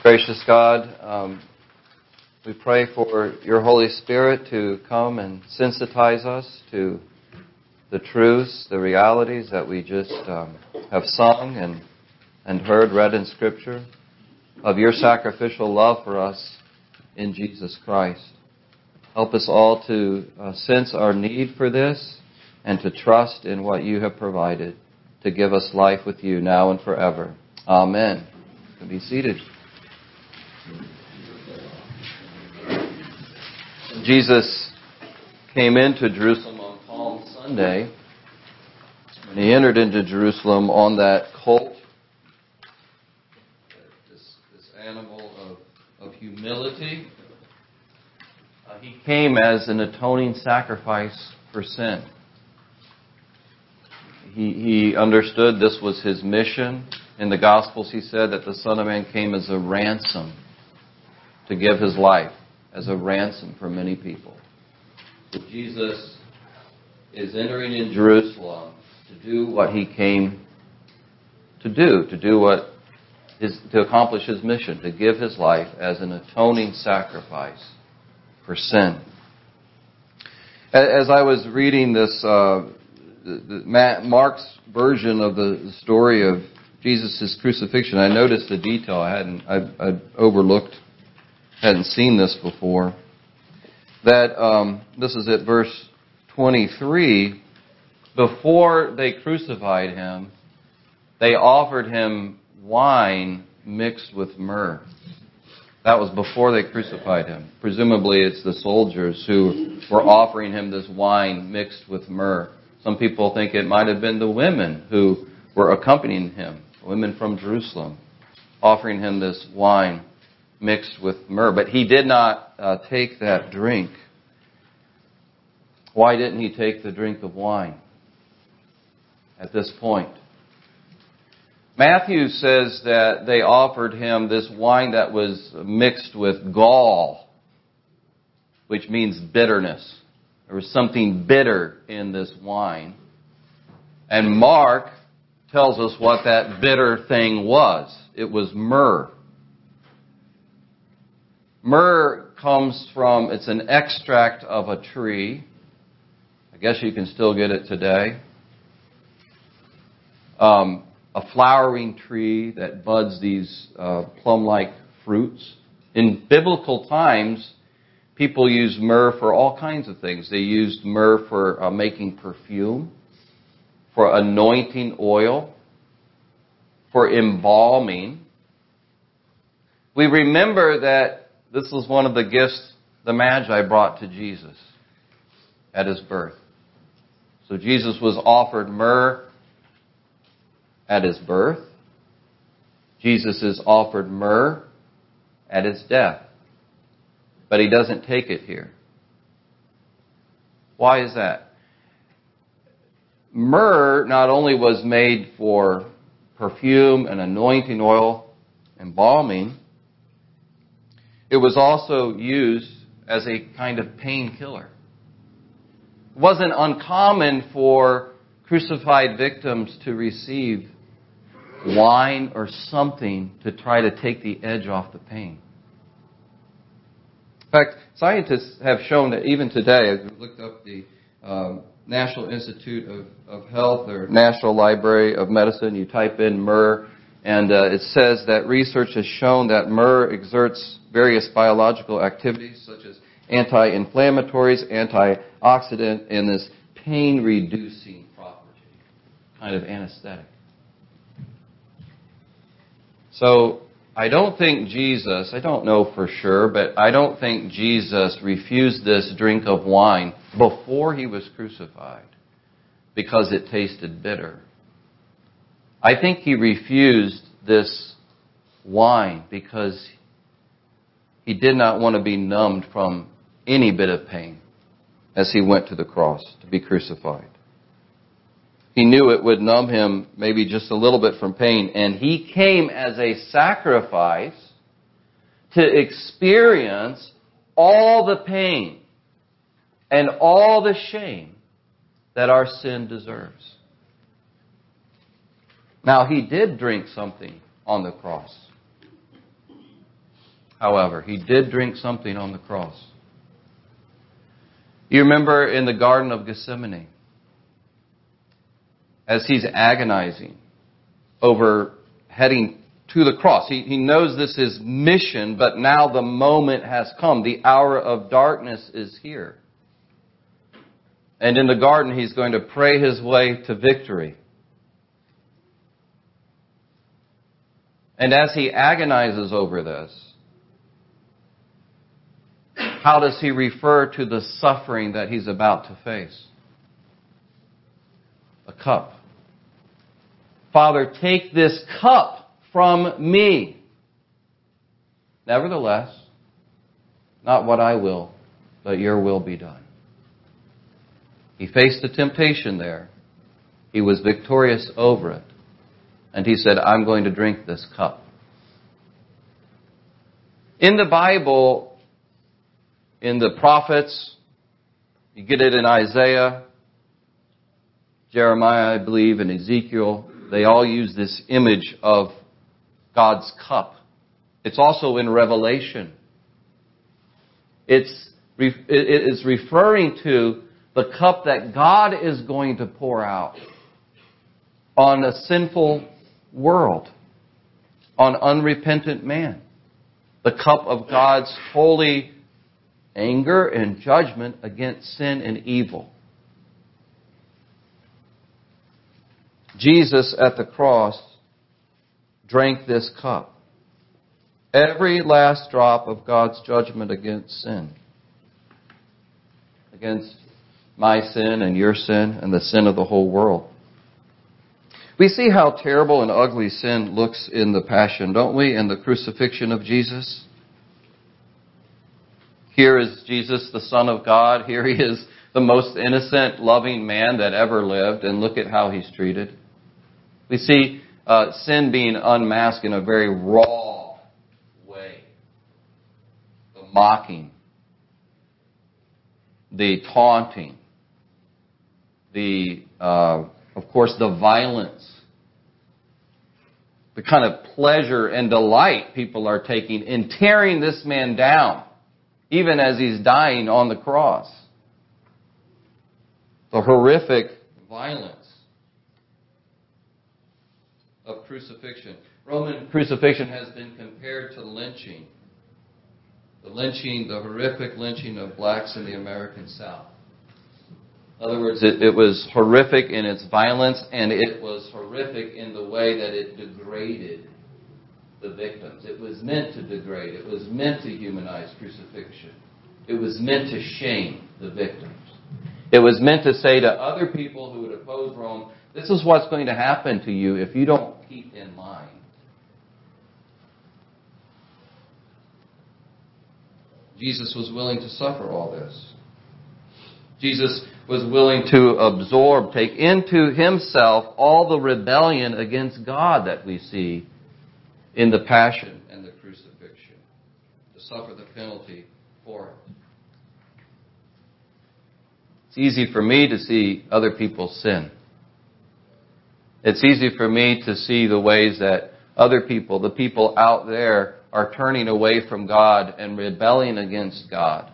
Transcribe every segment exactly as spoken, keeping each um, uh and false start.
Gracious God, um, we pray for your Holy Spirit to come and sensitize us to the truths, the realities that we just um, have sung and, and heard, read in Scripture, of your sacrificial love for us in Jesus Christ. Help us all to uh, sense our need for this and to trust in what you have provided to give us life with you now and forever. Amen. You can be seated. Jesus came into Jerusalem on Palm Sunday, and he entered into Jerusalem on that colt, this, this animal of, of humility. Uh, he came as an atoning sacrifice for sin. He, he understood this was his mission. In the Gospels, he said that the Son of Man came as a ransom to give his life as a ransom for many people. So Jesus is entering in Jerusalem to do what he came to do, to do what is to accomplish his mission, to give his life as an atoning sacrifice for sin. As I was reading this, uh, Mark's version of the story of Jesus' crucifixion, I noticed a detail I hadn't I, I'd overlooked. Hadn't seen this before. That um, this is at verse twenty-three. Before they crucified him, they offered him wine mixed with myrrh. That was before they crucified him. Presumably, it's the soldiers who were offering him this wine mixed with myrrh. Some people think it might have been the women who were accompanying him, women from Jerusalem, offering him this wine mixed with myrrh. But he did not uh, take that drink. Why didn't he take the drink of wine at this point? Matthew says that they offered him this wine that was mixed with gall, which means bitterness. There was something bitter in this wine. And Mark tells us what that bitter thing was. It was myrrh. Myrrh comes from, it's an extract of a tree. I guess you can still get it today. Um, a flowering tree that buds these uh, plum-like fruits. In biblical times, people used myrrh for all kinds of things. They used myrrh for uh, making perfume, for anointing oil, for embalming. We remember that this was one of the gifts the Magi brought to Jesus at his birth. So Jesus was offered myrrh at his birth. Jesus is offered myrrh at his death. But he doesn't take it here. Why is that? Myrrh not only was made for perfume and anointing oil, embalming, it was also used as a kind of painkiller. It wasn't uncommon for crucified victims to receive wine or something to try to take the edge off the pain. In fact, scientists have shown that even today, as we looked up the um, National Institute of, of Health or National Library of Medicine, you type in myrrh, and uh, it says that research has shown that myrrh exerts various biological activities such as anti-inflammatories, antioxidant, and this pain-reducing property, kind of anesthetic. So I don't think Jesus, I don't know for sure, but I don't think Jesus refused this drink of wine before he was crucified because it tasted bitter. I think he refused this wine because he did not want to be numbed from any bit of pain as he went to the cross to be crucified. He knew it would numb him maybe just a little bit from pain, and he came as a sacrifice to experience all the pain and all the shame that our sin deserves. Now, he did drink something on the cross. however. He did drink something on the cross. You remember in the Garden of Gethsemane, as he's agonizing over heading to the cross. He, he knows this is mission, but now the moment has come. The hour of darkness is here. And in the garden, he's going to pray his way to victory. And as he agonizes over this, how does he refer to the suffering that he's about to face? A cup. Father, take this cup from me. Nevertheless, not what I will, but your will be done. He faced the temptation there. He was victorious over it. And he said, I'm going to drink this cup. In the Bible, in the prophets, you get it in Isaiah, Jeremiah, I believe, and Ezekiel. They all use this image of God's cup. It's also in Revelation. It's, it is referring to the cup that God is going to pour out on a sinful world, on unrepentant man. The cup of God's holy anger and judgment against sin and evil. Jesus at the cross drank this cup. Every last drop of God's judgment against sin. Against my sin and your sin and the sin of the whole world. We see how terrible and ugly sin looks in the Passion, don't we? In the crucifixion of Jesus. Here is Jesus, the Son of God. Here he is, the most innocent, loving man that ever lived. And look at how he's treated. We see uh, sin being unmasked in a very raw way. The mocking. The taunting. The, uh, of course, the violence. The kind of pleasure and delight people are taking in tearing this man down, even as he's dying on the cross. The horrific violence of crucifixion. Roman crucifixion has been compared to lynching. The lynching, the horrific lynching of blacks in the American South. In other words, it, it was horrific in its violence, and it was horrific in the way that it degraded the victims. It was meant to degrade. It was meant to humanize crucifixion. It was meant to shame the victims. It was meant to say to other people who would oppose Rome, this is what's going to happen to you if you don't keep in line. Jesus was willing to suffer all this. Jesus was willing to absorb, take into himself all the rebellion against God that we see in the Passion and the crucifixion, to suffer the penalty for it. It's easy for me to see other people sin. It's easy for me to see the ways that other people, the people out there, are turning away from God and rebelling against God.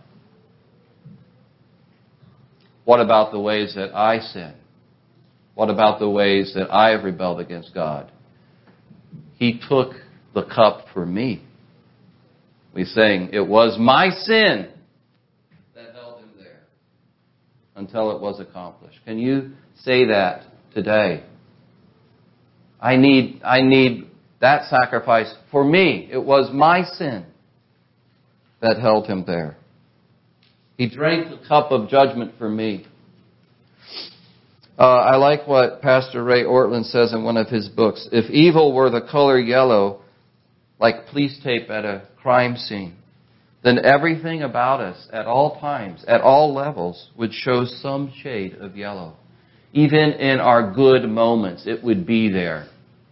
What about the ways that I sin? What about the ways that I have rebelled against God? He took the cup for me. We sang, it was my sin that held him there until it was accomplished. Can you say that today? I need, I need that sacrifice for me. It was my sin that held him there. He drank the cup of judgment for me. Uh, I like what Pastor Ray Ortlund says in one of his books. If evil were the color yellow, like police tape at a crime scene, then everything about us at all times, at all levels, would show some shade of yellow. Even in our good moments, it would be there.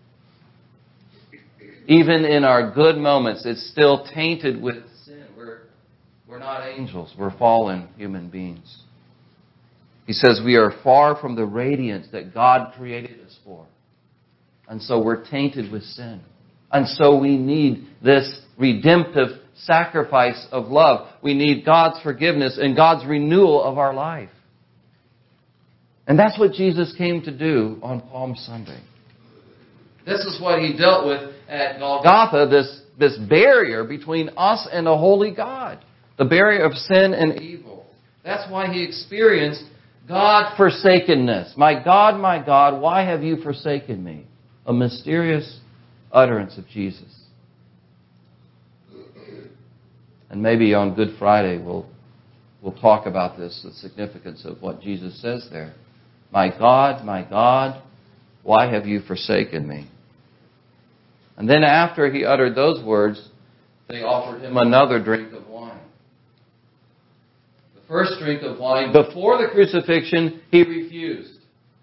Even in our good moments, it's still tainted with sin. We're, we're not angels. We're fallen human beings. He says we are far from the radiance that God created us for. And so we're tainted with sin. And so we need this redemptive sacrifice of love. We need God's forgiveness and God's renewal of our life. And that's what Jesus came to do on Palm Sunday. This is what He dealt with at Golgotha, this, this barrier between us and a holy God. The barrier of sin and evil. That's why He experienced God-forsakenness. My God, my God, why have you forsaken me? A mysterious utterance of Jesus. And maybe on Good Friday we'll, we'll talk about this, the significance of what Jesus says there. My God, my God, why have you forsaken me? And then after He uttered those words, they offered Him another drink of wine. The first drink of wine, before the crucifixion, He refused.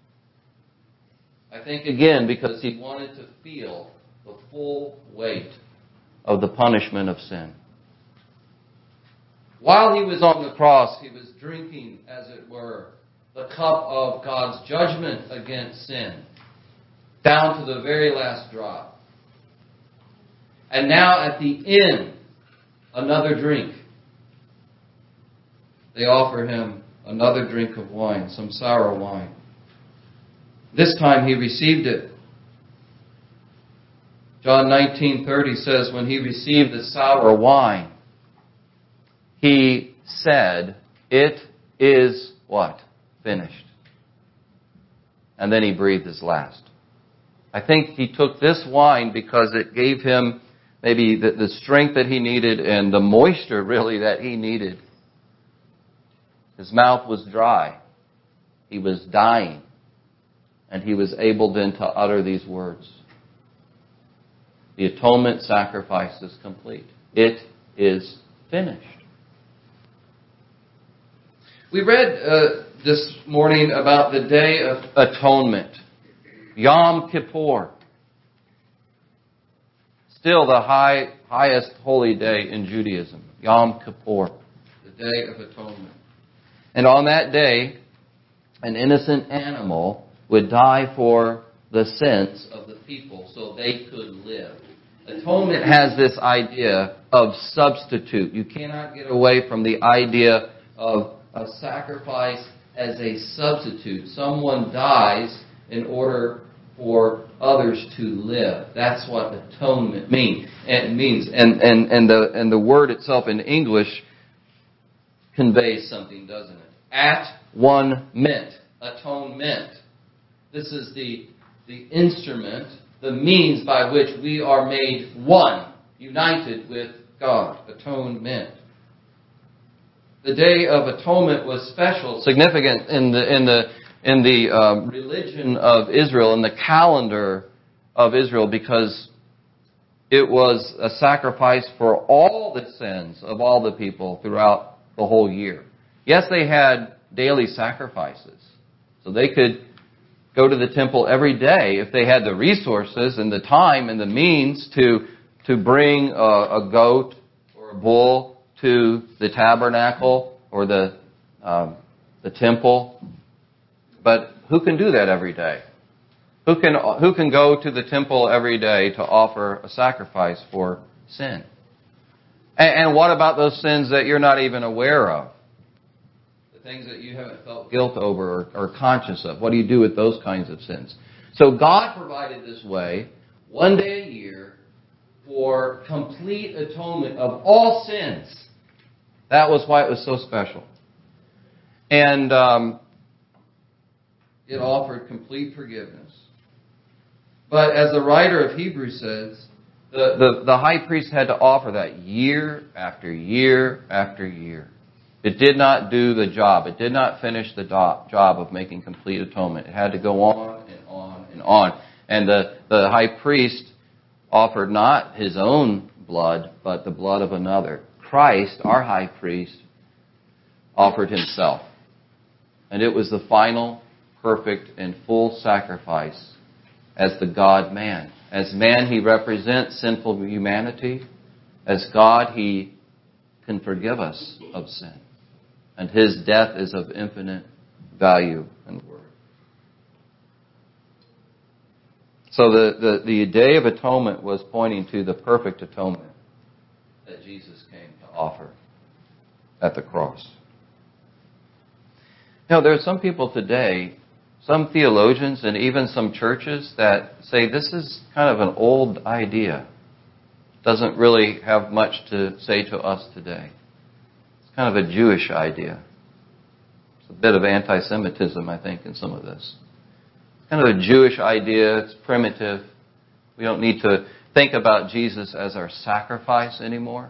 I think again because He wanted to feel the full weight of the punishment of sin. While He was on the cross, He was drinking, as it were, the cup of God's judgment against sin, down to the very last drop. And now at the end, another drink. They offer Him another drink of wine, some sour wine. This time He received it. John nineteen thirty says, when He received the sour wine, He said, it is what? Finished. And then He breathed His last. I think He took this wine because it gave Him maybe the, the strength that He needed and the moisture really that He needed. His mouth was dry. He was dying. And He was able then to utter these words. The atonement sacrifice is complete. It is finished. We read uh, this morning about the Day of Atonement, Yom Kippur. Still the high, highest holy day in Judaism, Yom Kippur, the Day of Atonement. And on that day, an innocent animal would die for the sins of the people so they could live. Atonement has this idea of substitute. You cannot get away from the idea of a sacrifice as a substitute. Someone dies in order for others to live. That's what atonement mean. It means. And, and, and, the, and the word itself in English conveys something, doesn't it? At one ment. Atonement. This is the, the instrument, the means by which we are made one, united with God. Atonement. The Day of Atonement was special, significant in the in the in the um, religion of Israel, in the calendar of Israel, because it was a sacrifice for all the sins of all the people throughout the whole year. Yes, they had daily sacrifices, so they could go to the temple every day if they had the resources and the time and the means to to bring a, a goat or a bull to the tabernacle or the um, the temple. But who can do that every day? Who can who can go to the temple every day to offer a sacrifice for sin? And, and what about those sins that you're not even aware of? The things that you haven't felt guilt over or, or conscious of. What do you do with those kinds of sins? So God provided this way, one day a year, for complete atonement of all sins. That was why it was so special. And um, it offered complete forgiveness. But as the writer of Hebrews says, the, the, the high priest had to offer that year after year after year. It did not do the job. It did not finish the do- job of making complete atonement. It had to go on and on and on. And the, the high priest offered not his own blood, but the blood of another. Christ, our high priest, offered himself. And it was the final, perfect, and full sacrifice as the God-man. As man, he represents sinful humanity. As God, he can forgive us of sin. And his death is of infinite value and worth. So the, the, the Day of Atonement was pointing to the perfect atonement. that Jesus came to offer at the cross. You know, there are some people today, some theologians and even some churches that say this is kind of an old idea. Doesn't really have much to say to us today. It's kind of a Jewish idea. It's a bit of anti-Semitism, I think, in some of this. It's kind of a Jewish idea. It's primitive. We don't need to think about Jesus as our sacrifice anymore.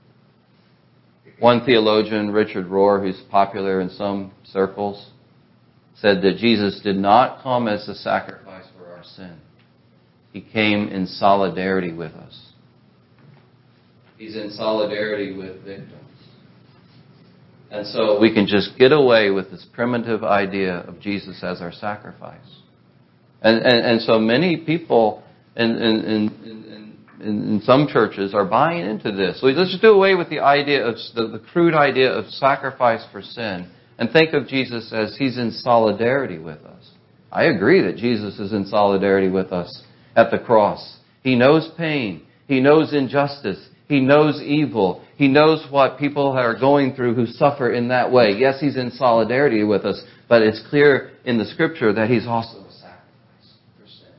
One theologian, Richard Rohr, who's popular in some circles, said that Jesus did not come as a sacrifice for our sin. He came in solidarity with us. He's in solidarity with victims. And so we can just get away with this primitive idea of Jesus as our sacrifice. And and, and so many people in, in, in, in, in some churches are buying into this. So let's just do away with the idea of the, the crude idea of sacrifice for sin and think of Jesus as He's in solidarity with us. I agree that Jesus is in solidarity with us at the cross. He knows pain. He knows injustice. He knows evil. He knows what people are going through who suffer in that way. Yes, He's in solidarity with us, but it's clear in the Scripture that He's also a sacrifice for sin.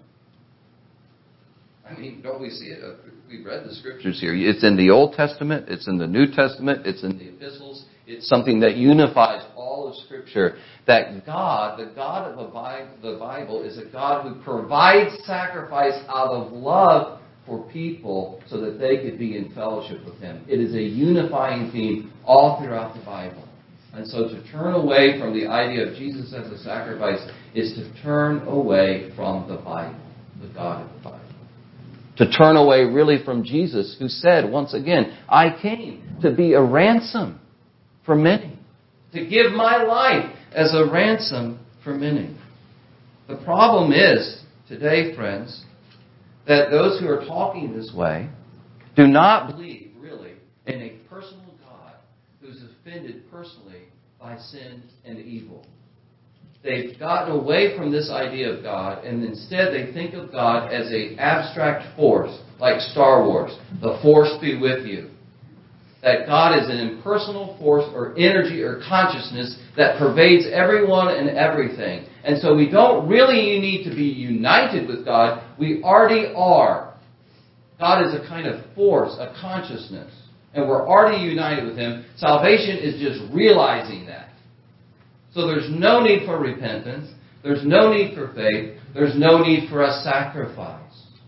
I mean, don't we see it? We've read the Scriptures here. It's in the Old Testament. It's in the New Testament. It's in the epistles. It's something that unifies all of Scripture. That God, the God of the Bible, is a God who provides sacrifice out of love for people so that they could be in fellowship with Him. It is a unifying theme all throughout the Bible. And so to turn away from the idea of Jesus as a sacrifice is to turn away from the Bible, the God of the Bible. To turn away really from Jesus, who said, once again, I came to be a ransom for many. To give my life as a ransom for many. The problem is, today, friends, that those who are talking this way do not believe, really, in a personal God who's offended personally by sin and evil. They've gotten away from this idea of God, and instead they think of God as an abstract force, like Star Wars, the Force be with you. That God is an impersonal force or energy or consciousness that pervades everyone and everything. And so we don't really need to be united with God. We already are. God is a kind of force, a consciousness. And we're already united with Him. Salvation is just realizing that. So there's no need for repentance. There's no need for faith. There's no need for a sacrifice.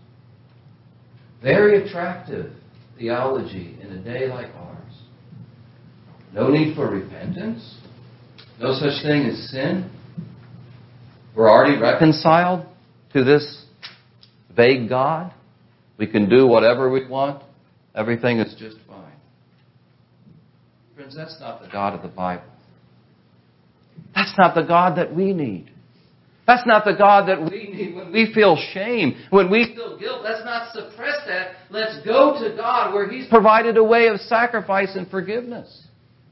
Very attractive theology in a day like ours. No need for repentance. No such thing as sin. We're already reconciled to this vague God. We can do whatever we want. Everything is just fine. Friends, that's not the God of the Bible. That's not the God that we need. That's not the God that we need when we feel shame, when we feel guilt. Let's not suppress that. Let's go to God where He's provided a way of sacrifice and forgiveness.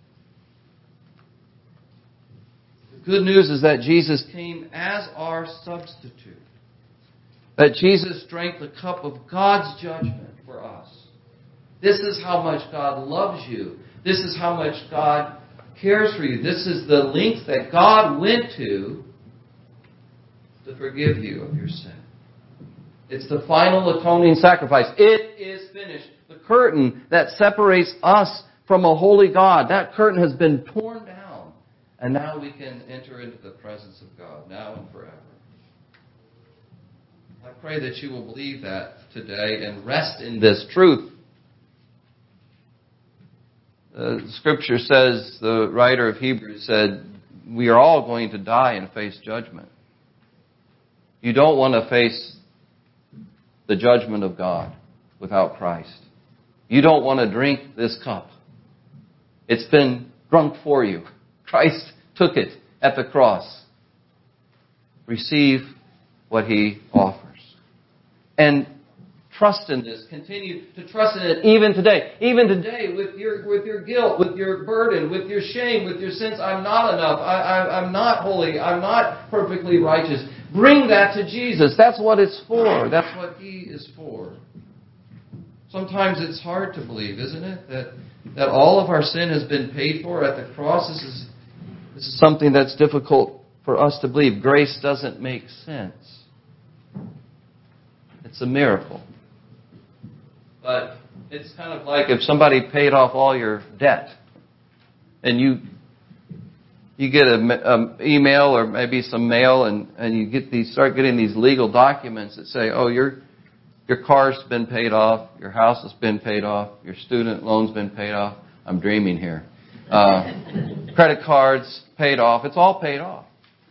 The good news is that Jesus came as our substitute. That Jesus drank the cup of God's judgment for us. This is how much God loves you. This is how much God cares for you. This is the length that God went to to forgive you of your sin. It's the final atoning sacrifice. It is finished. The curtain that separates us from a holy God, that curtain has been torn down. And now we can enter into the presence of God, now and forever. I pray that you will believe that today and rest in this truth. The Scripture says, the writer of Hebrews said, we are all going to die and face judgment. You don't want to face the judgment of God without Christ. You don't want to drink this cup. It's been drunk for you. Christ took it at the cross. Receive what He offers. And trust in this. Continue to trust in it even today. Even today with your with your guilt, with your burden, with your shame, with your sins. I'm not enough. I, I, I'm not holy. I'm not perfectly righteous. Bring that to Jesus. That's what it's for. That's what He is for. Sometimes it's hard to believe, isn't it? That that all of our sin has been paid for at the cross. This is, this is something that's difficult for us to believe. Grace doesn't make sense. It's a miracle. But it's kind of like if somebody paid off all your debt and you you get an email or maybe some mail and, and you get these start getting these legal documents that say, oh, your your car's been paid off, your house has been paid off, your student loan's been paid off. I'm dreaming here. Uh, credit cards paid off. It's all paid off.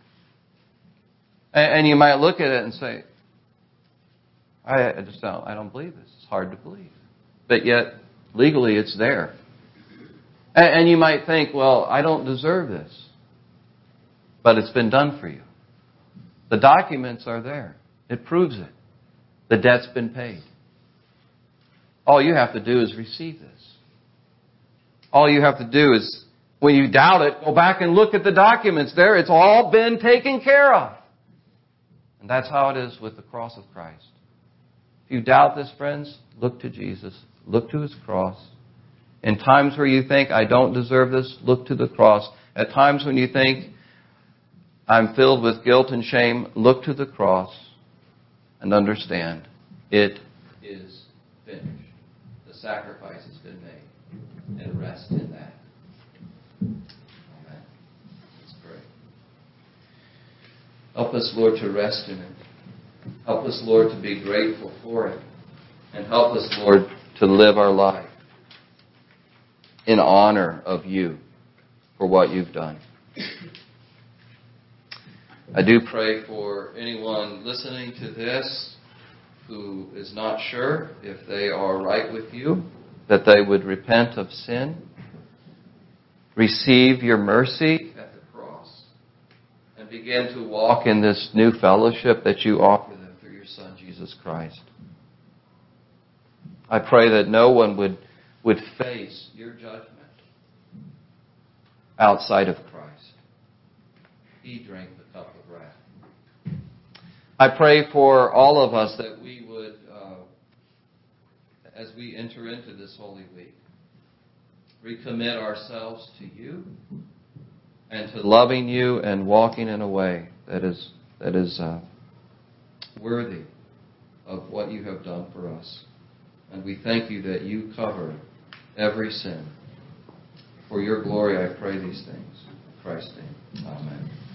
And, and you might look at it and say, I, I just don't, I don't believe this. It's hard to believe. But yet, legally, it's there. And, and you might think, well, I don't deserve this. But it's been done for you. The documents are there. It proves it. The debt's been paid. All you have to do is receive this. All you have to do is, when you doubt it, go back and look at the documents there. It's all been taken care of. And that's how it is with the cross of Christ. If you doubt this, friends, look to Jesus. Look to His cross. In times where you think, I don't deserve this, look to the cross. At times when you think, I'm filled with guilt and shame, look to the cross and understand it is finished. The sacrifice has been made. And rest in that. Amen. Let's pray. Help us, Lord, to rest in it. Help us, Lord, to be grateful for it. And help us, Lord, to live our life in honor of You for what You've done. I do pray for anyone listening to this who is not sure if they are right with You, that they would repent of sin, receive Your mercy at the cross, and begin to walk in this new fellowship that You offer them through Your Son, Jesus Christ. I pray that no one would, would face Your judgment outside of Christ. He drank the cup of wrath. I pray for all of us that we would, uh, as we enter into this Holy Week, recommit ourselves to You and to loving You and walking in a way that is that is uh, worthy of what You have done for us. And we thank You that You cover every sin. For Your glory, I pray these things. In Christ's name, amen.